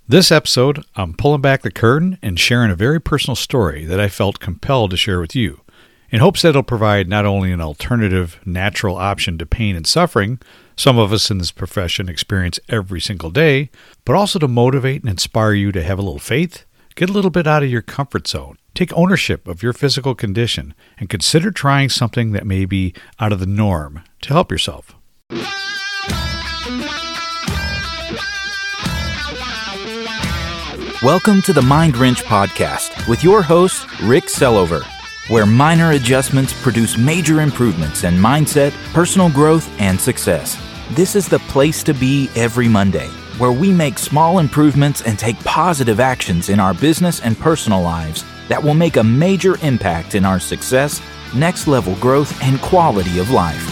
This episode, I'm pulling back the curtain and sharing a very personal story that I felt compelled to share with you, in hopes that it'll provide not only an alternative, natural option to pain and suffering some of us in this profession experience every single day, but also to motivate and inspire you to have a little faith, get a little bit out of your comfort zone, take ownership of your physical condition, and consider trying something that may be out of the norm to help yourself. Welcome to the Mind Wrench Podcast with your host, Rick Sellover, where minor adjustments produce major improvements in mindset, personal growth, and success. This is the place to be every Monday, where we make small improvements and take positive actions in our business and personal lives that will make a major impact in our success, next level growth, and quality of life.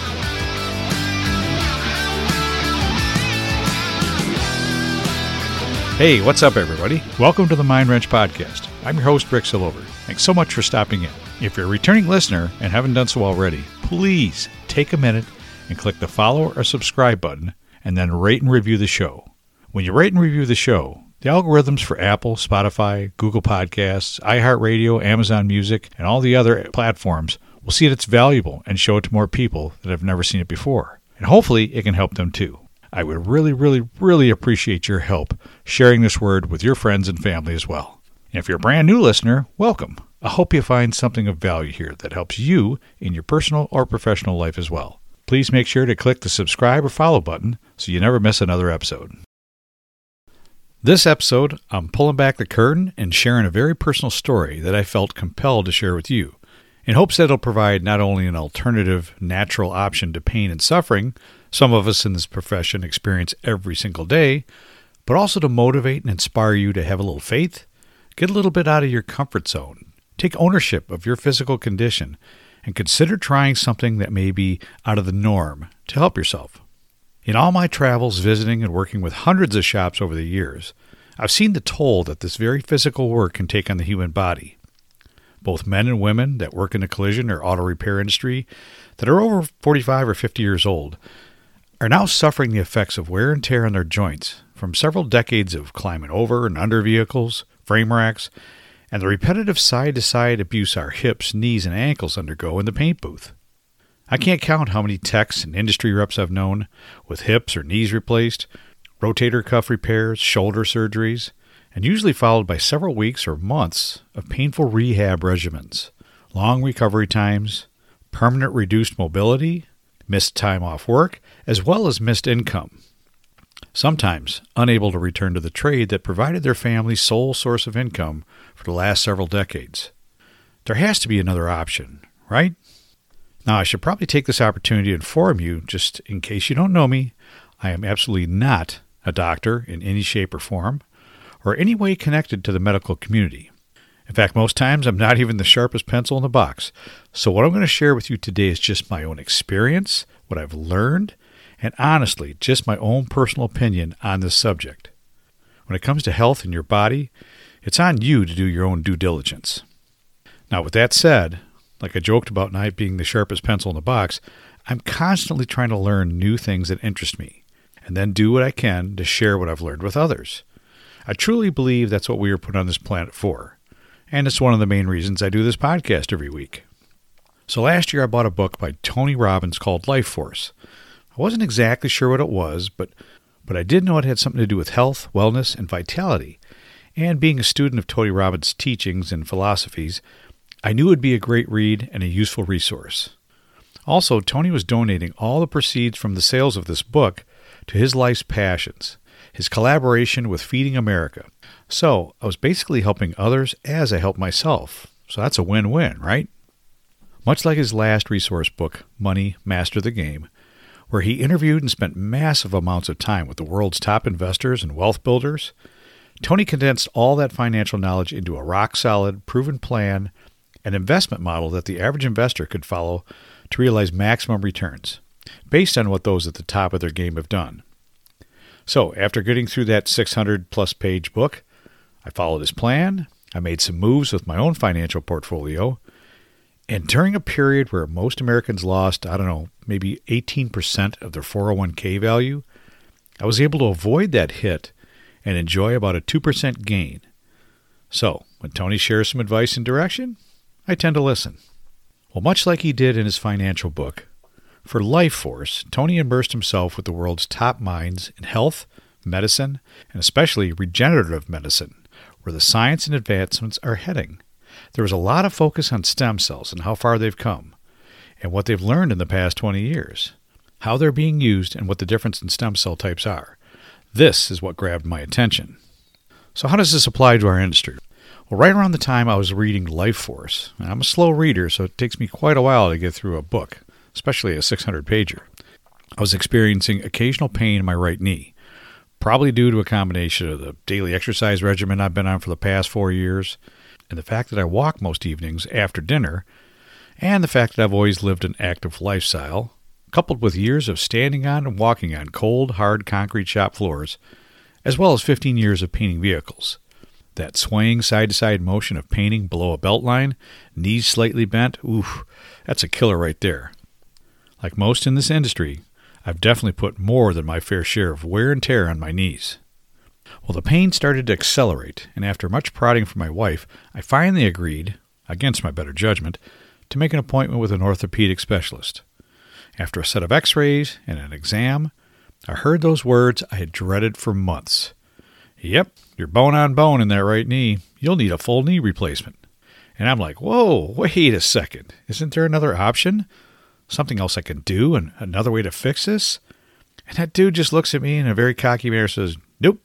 Hey, what's up, everybody? Welcome to the Mind Wrench Podcast. I'm your host, Rick Sillover. Thanks so much for stopping in. If you're a returning listener and haven't done so already, please take a minute and click the follow or subscribe button and then rate and review the show. When you rate and review the show, the algorithms for Apple, Spotify, Google Podcasts, iHeartRadio, Amazon Music, and all the other platforms will see that it's valuable and show it to more people that have never seen it before. And hopefully it can help them too. I would really appreciate your help sharing this word with your friends and family as well. And if you're a brand new listener, welcome. I hope you find something of value here that helps you in your personal or professional life as well. Please make sure to click the subscribe or follow button so you never miss another episode. This episode, I'm pulling back the curtain and sharing a very personal story that I felt compelled to share with you, in hopes that it'll provide not only an alternative, natural option to pain and suffering some of us in this profession experience every single day, but also to motivate and inspire you to have a little faith, get a little bit out of your comfort zone, take ownership of your physical condition, and consider trying something that may be out of the norm to help yourself. In all my travels, visiting and working with hundreds of shops over the years, I've seen the toll that this very physical work can take on the human body. Both men and women that work in the collision or auto repair industry that are over 45 or 50 years old are now suffering the effects of wear and tear on their joints from several decades of climbing over and under vehicles, frame racks, and the repetitive side-to-side abuse our hips, knees, and ankles undergo in the paint booth. I can't count how many techs and industry reps I've known with hips or knees replaced, rotator cuff repairs, shoulder surgeries, and usually followed by several weeks or months of painful rehab regimens, long recovery times, permanent reduced mobility, missed time off work, as well as missed income. Sometimes unable to return to the trade that provided their family's sole source of income for the last several decades. There has to be another option, right? Now, I should probably take this opportunity to inform you, just in case you don't know me, I am absolutely not a doctor in any shape or form, or any way connected to the medical community. In fact, most times I'm not even the sharpest pencil in the box. So what I'm going to share with you today is just my own experience, what I've learned, and honestly, just my own personal opinion on this subject. When it comes to health in your body, it's on you to do your own due diligence. Now, with that said, like I joked about not being the sharpest pencil in the box, I'm constantly trying to learn new things that interest me, and then do what I can to share what I've learned with others. I truly believe that's what we were put on this planet for. And it's one of the main reasons I do this podcast every week. So last year I bought a book by Tony Robbins called Life Force. I wasn't exactly sure what it was, but I did know it had something to do with health, wellness, and vitality. And being a student of Tony Robbins' teachings and philosophies, I knew it would be a great read and a useful resource. Also, Tony was donating all the proceeds from the sales of this book to his life's passions, his collaboration with Feeding America. So I was basically helping others as I helped myself. So that's a win-win, right? Much like his last resource book, Money, Master the Game, where he interviewed and spent massive amounts of time with the world's top investors and wealth builders, Tony condensed all that financial knowledge into a rock-solid, proven plan and investment model that the average investor could follow to realize maximum returns, based on what those at the top of their game have done. So after getting through that 600-plus page book, I followed his plan, I made some moves with my own financial portfolio, and during a period where most Americans lost, maybe 18% of their 401k value, I was able to avoid that hit and enjoy about a 2% gain. So, when Tony shares some advice and direction, I tend to listen. Well, much like he did in his financial book, for Life Force, Tony immersed himself with the world's top minds in health, medicine, and especially regenerative medicine, where the science and advancements are heading. There was a lot of focus on stem cells and how far they've come, and what they've learned in the past 20 years, how they're being used, and what the difference in stem cell types are. This is what grabbed my attention. So how does this apply to our industry? Well, right around the time I was reading Life Force, and I'm a slow reader, so it takes me quite a while to get through a book, especially a 600-pager. I was experiencing occasional pain in my right knee, probably due to a combination of the daily exercise regimen I've been on for the past 4 years, and the fact that I walk most evenings after dinner, and the fact that I've always lived an active lifestyle, coupled with years of standing on and walking on cold, hard concrete shop floors, as well as 15 years of painting vehicles. That swaying side-to-side motion of painting below a belt line, knees slightly bent, oof, that's a killer right there. Like most in this industry, I've definitely put more than my fair share of wear and tear on my knees. Well, the pain started to accelerate, and after much prodding from my wife, I finally agreed, against my better judgment, to make an appointment with an orthopedic specialist. After a set of x-rays and an exam, I heard those words I had dreaded for months. Yep, you're bone on bone in that right knee. You'll need a full knee replacement. And I'm like, whoa, wait a second. Isn't there another option? Something else I can do and another way to fix this? And that dude just looks at me in a very cocky manner and says, nope,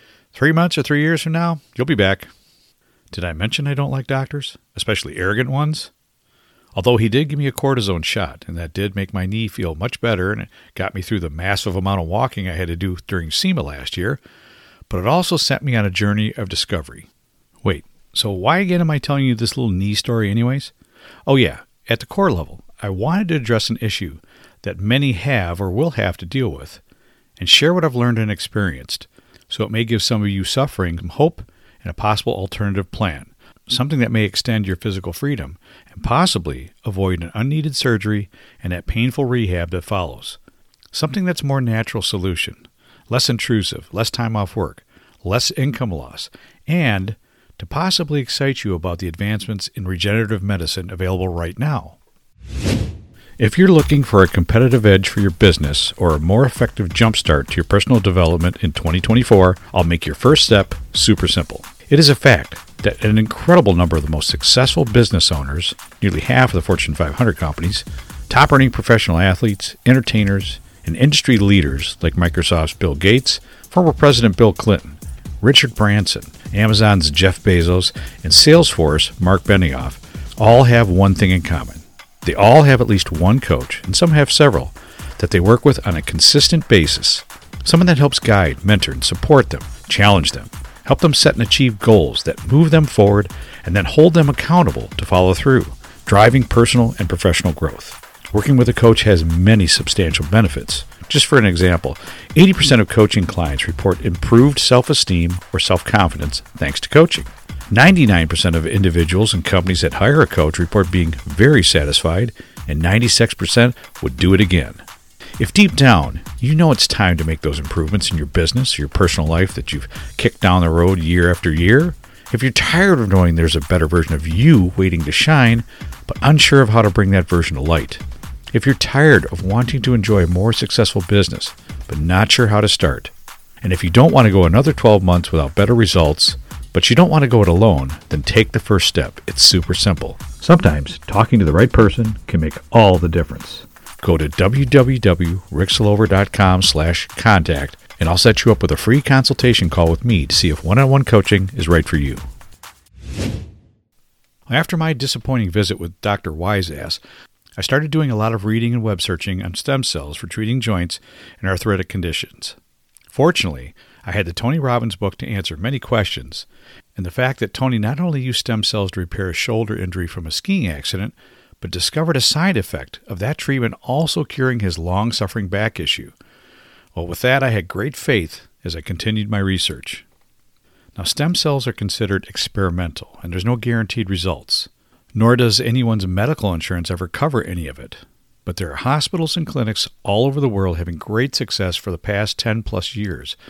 3 months or 3 years from now, you'll be back. Did I mention I don't like doctors, especially arrogant ones? Although he did give me a cortisone shot, and that did make my knee feel much better, and it got me through the massive amount of walking I had to do during SEMA last year, but it also sent me on a journey of discovery. Wait, so why again am I telling you this little knee story anyways? Oh yeah, at the core level, I wanted to address an issue that many have or will have to deal with, and share what I've learned and experienced, so it may give some of you suffering some hope and a possible alternative plan, something that may extend your physical freedom and possibly avoid an unneeded surgery and that painful rehab that follows. Something that's a more natural solution, less intrusive, less time off work, less income loss, and to possibly excite you about the advancements in regenerative medicine available right now. If you're looking for a competitive edge for your business or a more effective jumpstart to your personal development in 2024, I'll make your first step super simple. It is a fact that an incredible number of the most successful business owners, nearly half of the Fortune 500 companies, top-earning professional athletes, entertainers, and industry leaders like Microsoft's Bill Gates, former President Bill Clinton, Richard Branson, Amazon's Jeff Bezos, and Salesforce Mark Benioff all have one thing in common. They all have at least one coach, and some have several, that they work with on a consistent basis. Someone that helps guide, mentor, and support them, challenge them, help them set and achieve goals that move them forward, and then hold them accountable to follow through, driving personal and professional growth. Working with a coach has many substantial benefits. Just for an example, 80% of coaching clients report improved self-esteem or self-confidence thanks to coaching. 99% of individuals and companies that hire a coach report being very satisfied, and 96% would do it again. If deep down, you know it's time to make those improvements in your business, your personal life that you've kicked down the road year after year, if you're tired of knowing there's a better version of you waiting to shine, but unsure of how to bring that version to light, if you're tired of wanting to enjoy a more successful business, but not sure how to start, and if you don't want to go another 12 months without better results, but you don't want to go it alone, then take the first step. It's super simple. Sometimes talking to the right person can make all the difference. Go to www.rickslover.com/contact and I'll set you up with a free consultation call with me to see if one-on-one coaching is right for you. After my disappointing visit with Dr. Wiseass, I started doing a lot of reading and web searching on stem cells for treating joints and arthritic conditions. Fortunately, I had the Tony Robbins book to answer many questions, and the fact that Tony not only used stem cells to repair a shoulder injury from a skiing accident, but discovered a side effect of that treatment also curing his long-suffering back issue. Well, with that, I had great faith as I continued my research. Now, stem cells are considered experimental, and there's no guaranteed results, nor does anyone's medical insurance ever cover any of it. But there are hospitals and clinics all over the world having great success for the past 10-plus years,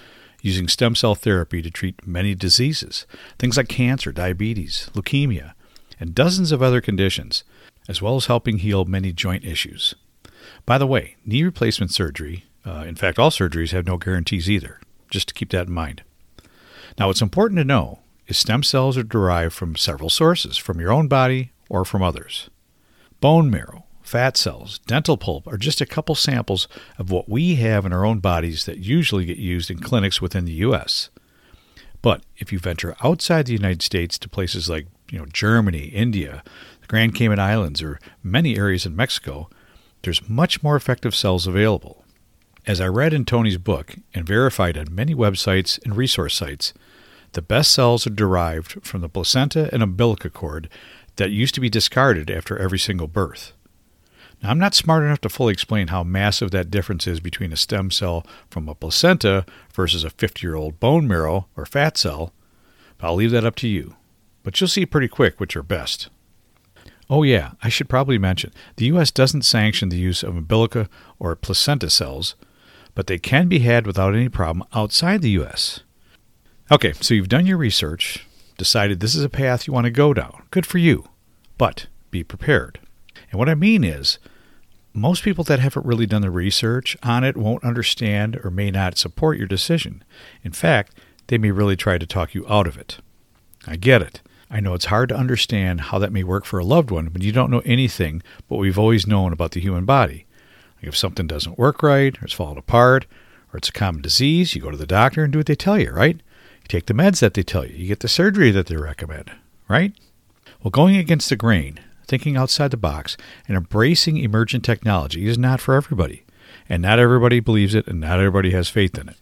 using stem cell therapy to treat many diseases, things like cancer, diabetes, leukemia, and dozens of other conditions, as well as helping heal many joint issues. By the way, knee replacement surgery, in fact all surgeries have no guarantees either, just to keep that in mind. Now what's important to know is stem cells are derived from several sources, from your own body or from others. Bone marrow, fat cells, dental pulp are just a couple samples of what we have in our own bodies that usually get used in clinics within the U.S. But if you venture outside the United States to places like Germany, India, the Grand Cayman Islands, or many areas in Mexico, there's much more effective cells available. As I read in Tony's book and verified on many websites and resource sites, the best cells are derived from the placenta and umbilical cord that used to be discarded after every single birth. Now, I'm not smart enough to fully explain how massive that difference is between a stem cell from a placenta versus a 50-year-old bone marrow or fat cell, but I'll leave that up to you. But you'll see pretty quick which are best. Oh yeah, I should probably mention, the U.S. doesn't sanction the use of umbilical or placenta cells, but they can be had without any problem outside the U.S. Okay, so you've done your research, decided this is a path you want to go down. Good for you, but be prepared. And what I mean is, most people that haven't really done the research on it won't understand or may not support your decision. In fact, they may really try to talk you out of it. I get it. I know it's hard to understand how that may work for a loved one when you don't know anything but what we've always known about the human body. Like if something doesn't work right, or it's falling apart, or it's a common disease, you go to the doctor and do what they tell you, right? You take the meds that they tell you. You get the surgery that they recommend, right? Well, going against the grain, thinking outside the box, and embracing emergent technology is not for everybody. And not everybody believes it, and not everybody has faith in it.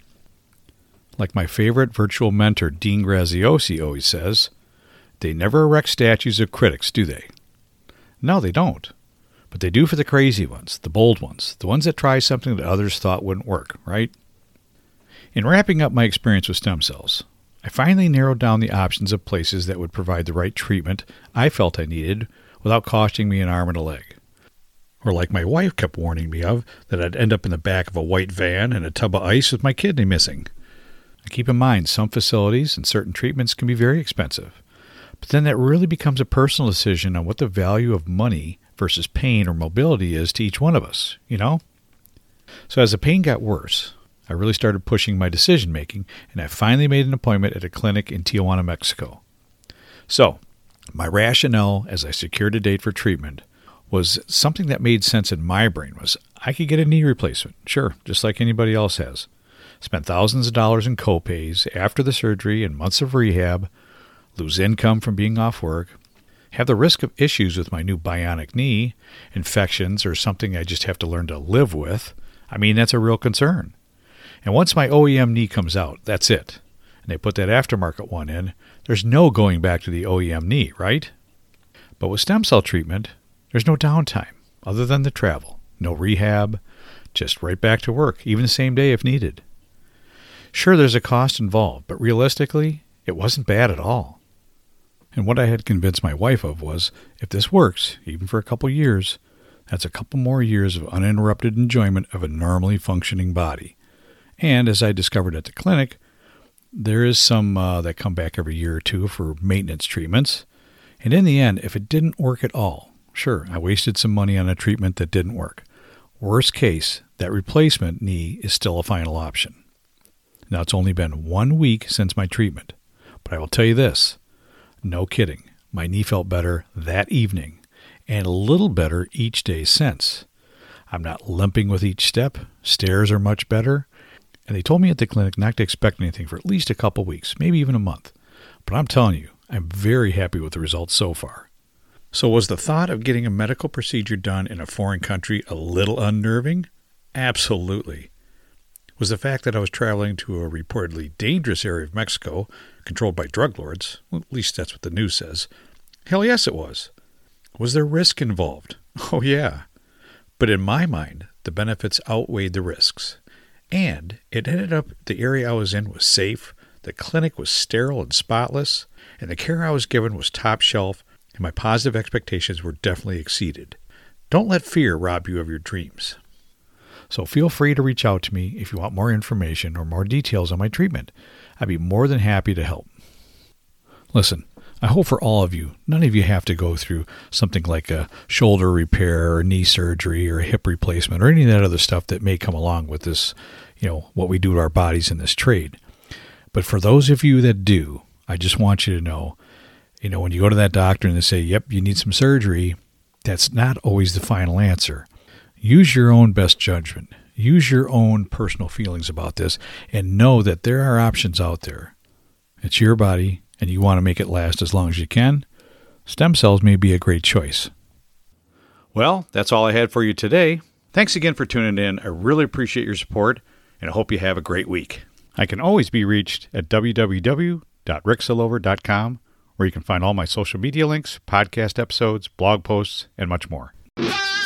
Like my favorite virtual mentor, Dean Graziosi, always says, they never erect statues of critics, do they? No, they don't. But they do for the crazy ones, the bold ones, the ones that try something that others thought wouldn't work, right? In wrapping up my experience with stem cells, I finally narrowed down the options of places that would provide the right treatment I felt I needed without costing me an arm and a leg. Or like my wife kept warning me of, that I'd end up in the back of a white van in a tub of ice with my kidney missing. Now keep in mind, some facilities and certain treatments can be very expensive. But then that really becomes a personal decision on what the value of money versus pain or mobility is to each one of us, So as the pain got worse, I really started pushing my decision-making, and I finally made an appointment at a clinic in Tijuana, Mexico. So, my rationale as I secured a date for treatment was something that made sense in my brain was I could get a knee replacement, sure, just like anybody else has. Spent thousands of dollars in co-pays after the surgery and months of rehab, lose income from being off work, have the risk of issues with my new bionic knee, infections, or something I just have to learn to live with. I mean, that's a real concern. And once my OEM knee comes out, that's it. And they put that aftermarket one in, there's no going back to the OEM knee, right? But with stem cell treatment, there's no downtime other than the travel. No rehab, just right back to work, even the same day if needed. Sure, there's a cost involved, but realistically, it wasn't bad at all. And what I had convinced my wife of was, if this works, even for a couple years, that's a couple more years of uninterrupted enjoyment of a normally functioning body. And as I discovered at the clinic, there is some that come back every year or two for maintenance treatments. And in the end, if it didn't work at all, sure, I wasted some money on a treatment that didn't work. Worst case, that replacement knee is still a final option. Now, it's only been 1 week since my treatment, but I will tell you this, no kidding, my knee felt better that evening and a little better each day since. I'm not limping with each step, stairs are much better, and they told me at the clinic not to expect anything for at least a couple weeks, maybe even a month. But I'm telling you, I'm very happy with the results so far. So was the thought of getting a medical procedure done in a foreign country a little unnerving? Absolutely. Was the fact that I was traveling to a reportedly dangerous area of Mexico, controlled by drug lords, well, at least that's what the news says? Hell yes it was. Was there risk involved? Oh yeah. But in my mind, the benefits outweighed the risks. And it ended up the area I was in was safe, the clinic was sterile and spotless, and the care I was given was top shelf, and my positive expectations were definitely exceeded. Don't let fear rob you of your dreams. So feel free to reach out to me if you want more information or more details on my treatment. I'd be more than happy to help. Listen, I hope for all of you, none of you have to go through something like a shoulder repair or knee surgery or a hip replacement or any of that other stuff that may come along with this, what we do to our bodies in this trade. But for those of you that do, I just want you to know, when you go to that doctor and they say, yep, you need some surgery, that's not always the final answer. Use your own best judgment. Use your own personal feelings about this and know that there are options out there. It's your body and you want to make it last as long as you can. Stem cells may be a great choice. Well, that's all I had for you today. Thanks again for tuning in. I really appreciate your support and I hope you have a great week. I can always be reached at www.ricksillover.com, where you can find all my social media links, podcast episodes, blog posts, and much more.